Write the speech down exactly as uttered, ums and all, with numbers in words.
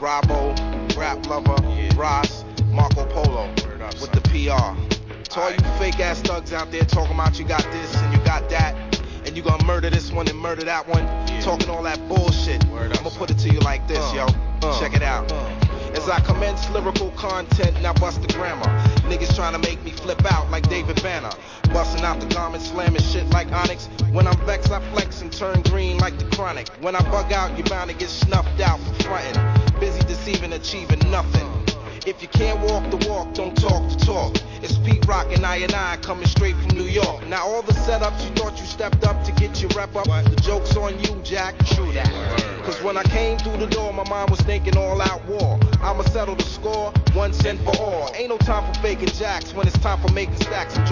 Bravo, Rap Lover, Ross, Marco Polo, with the P R. To all you fake ass thugs out there talking about you got this and you got that, and you gonna murder this one and murder that one, talking all that bullshit. I'ma put it to you like this, yo. Check it out. As I commence lyrical content, now bust the grammar. Niggas trying to make me flip out like David Banner. Busting out the garment, slamming shit like Onyx. When I'm vexed, I flex and turn green like the chronic. When I bug out, you bound to get snuffed out for frontin'. Busy deceiving, achieving nothing. If you can't walk the walk, don't talk the talk. It's Pete Rock and I and I coming straight from New York. Now all the setups you thought you stepped up to get your rep up, the joke's on you, Jack. True that. Cause when I came through the door, my mind was thinking all out war. I'ma settle the score, one cent for all. Ain't no time for faking jacks when it's time for making stacks.